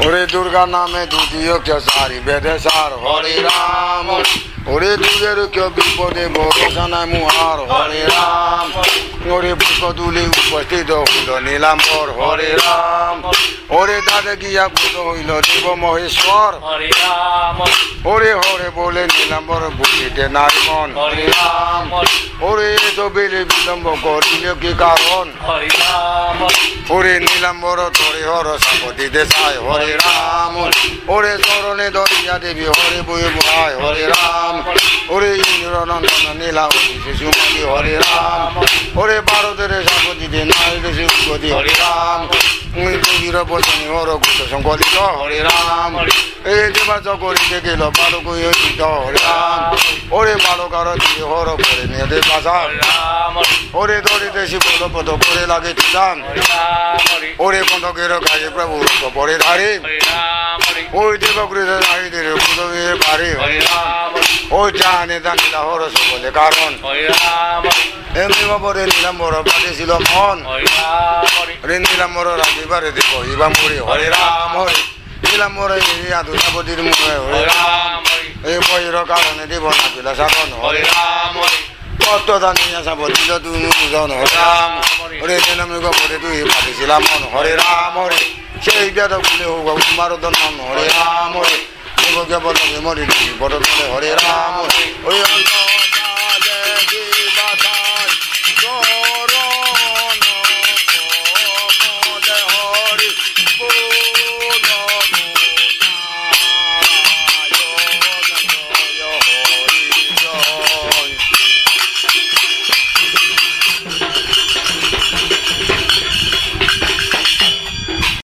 ওরে দুর্গা নামে দ্বিতীয় সারি বেদে সার হরে রাম ওরে দূরের কেউ বিপদে ভরসা নাই মুহার হরে রাম ওরে পুষ্পতুলে উপস্থিত হইল নীলাম্বর হরে রাম ওরে দাদে গিয়া কুত হইল দেব মহেশ্বর হরে রাম ওরে হরে বলে নীলাম্বর বুঝিতে নারী মন হরে রাম ওরে তো বেলে বিলম্ব করিল কি কারণ হরে রাম ওরে নীলাম্বর তোরে হর সাপতিতে চায় হরে রাম ওরে চরণে দরিয়া দেবী হরে বয়ে বহায় হরে রাম ওরে ইন্দ্র নন্দন নীলা শিশুমতি হরে রাম ওরে ভারতের সাপতিতে নাই দেশে উৎপত্তি হরে রাম দেবীর পত্নী হর কুত সংকলিত হরে রাম এ দেবাচ করিতে গেল বালক হইত হরে রাম ওরে বালকার দিয়ে হর করে মেয়েদে বাসা ওরে দরিতে শিবল পদ করে লাগে তিতাম ওরে কন্দকের গায়ে প্রভু পরে ধারে ওই দেবকৃত নারীদের বুধে পারে ওই জানে জানিলা হর সকলে কারণ এমনি বাবরে নীলাম্বর বাঁধেছিল মন রে নীলাম্বর রাজিবারে দেব ইবা মরে হরে রাম হরে নীলাম্বর আদুসাপতির মুখে হরে রাম এই বইয়ের কারণে দেব না পিলা সাধন হরে রাম কত জানিয়া সাপতিল তুমি বুঝন হরে রাম ওরে নীলাম্বর পরে তুই পাঠিয়েছিলাম মন হরে রাম হরে সেই বেদ খুলে হোক মারদন হরে রাম হরে দেবকে বল মরি বড় হরে রাম ওই